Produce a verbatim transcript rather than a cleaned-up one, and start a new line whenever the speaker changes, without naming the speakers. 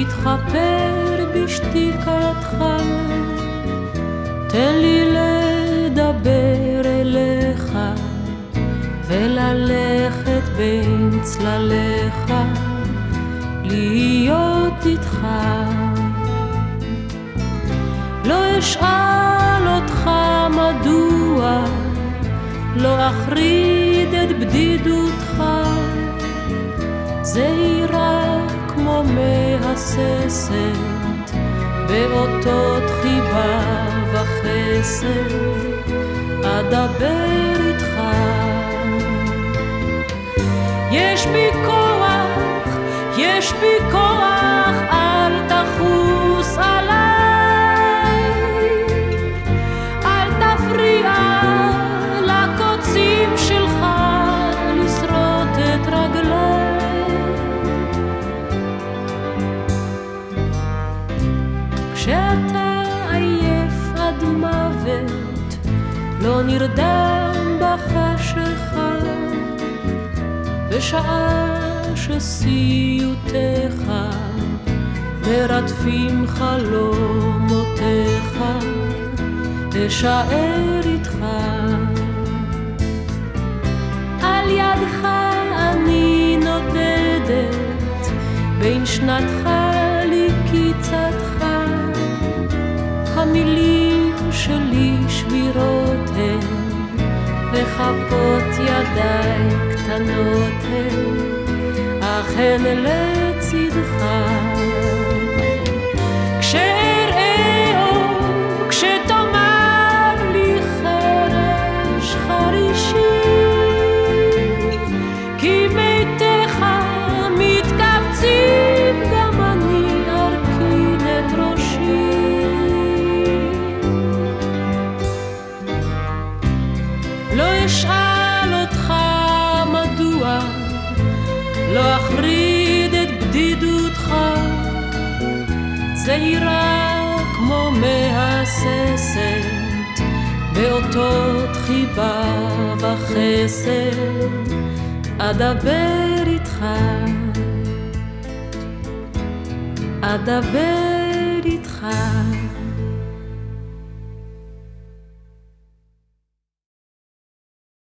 מתחפר בשתיקתך, תן לי לדבר אליך וללכת בין צלליך, להיות איתך. לא אשאל אותך מדוע, לא אחריד את בדידותך, זהירה כמו מהססת באותות חיבה וחסד, אדבר איתך. יש בי כוח, יש בי כוח, אל תחוס עליי, אל תפריע לקוצים שלך לשרוט את רגליי. כשאתה עייף עד מוות, לא נרדם בחשכה, בשעה שסיוטיך מרדפים חלומותיך, אשאר איתך. על ידך אני נודדת, בין שנתך לקיצתך, המילים שלי שבירות הן, וכפות ידיי קטנות הן, אך הן לצדך. כשאראה אור, כשתאמר לי חרש חרישי, כי מתיך מתקבצים, גם אני ארכין את ראשי. לא אשאל אותך מדוע, לא אחריד את בדידותך, זהירה כמו מהססת באותות חיבה וחסד, אדבר איתך, אדבר איתך.